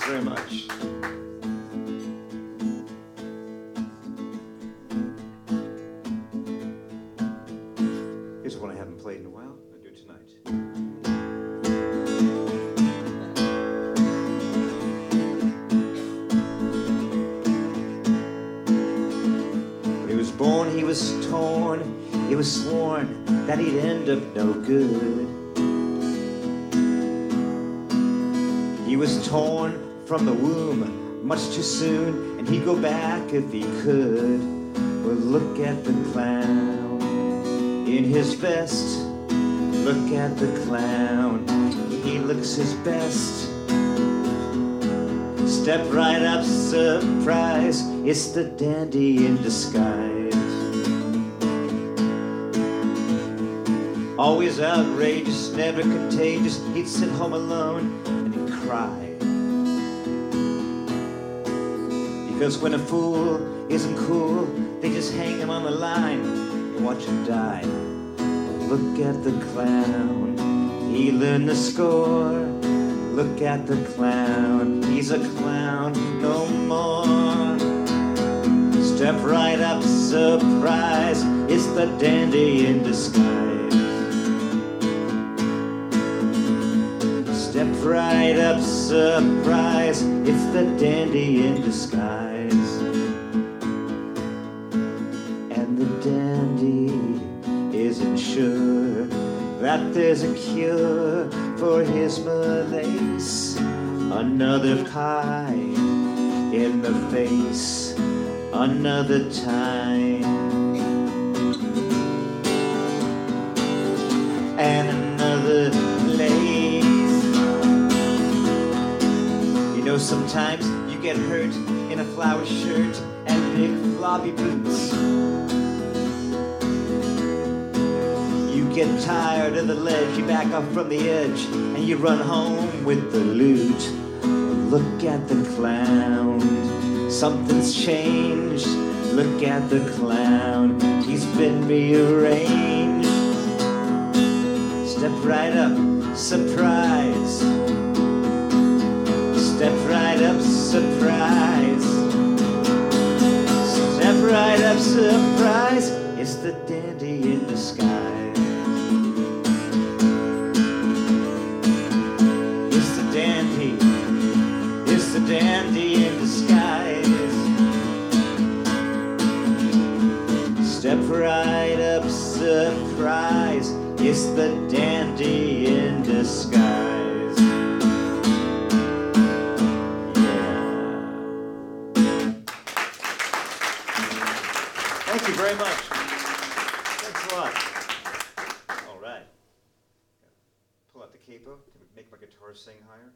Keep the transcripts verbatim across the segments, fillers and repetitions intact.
very much. Here's one I haven't played in a while. I'll do it tonight. When he was born, he was torn. He was sworn that he'd end up no good. He was torn from the womb much too soon, and he'd go back if he could. Well, look at the clown in his vest. Look at the clown, he looks his best. Step right up, surprise, it's the dandy in disguise. Always outrageous, never contagious, he'd sit home alone and he'd cry. Because when a fool isn't cool, they just hang him on the line and watch him die. Look at the clown, he learned the score. Look at the clown, he's a clown no more. Step right up, surprise, it's the dandy in disguise. Step right up, surprise, it's the dandy in disguise. And the dandy isn't sure that there's a cure for his malaise. Another pie in the face, another time. And another place. You know, sometimes you get hurt in a flower shirt and big floppy boots. You get tired of the ledge, you back off from the edge, and you run home with the loot. Look at the clown, something's changed. Look at the clown, he's been rearranged. Step right up, surprise. Step right up, surprise. Step right up, surprise. It's the dandy in disguise. It's the dandy. It's the dandy in disguise. Step right up, surprise. It's the dandy in disguise. Thank you very much. Thanks a lot. All right. Pull out the capo to make my guitar sing higher.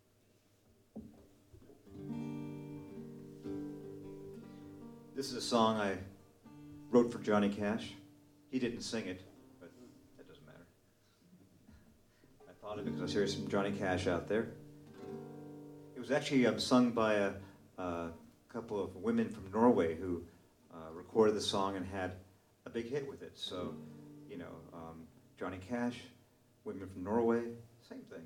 This is a song I wrote for Johnny Cash. He didn't sing it, but that doesn't matter. I thought of it because I hear some Johnny Cash out there. It was actually um, sung by a, a couple of women from Norway who Uh, recorded the song and had a big hit with it. So, you know, um, Johnny Cash, women from Norway, same thing.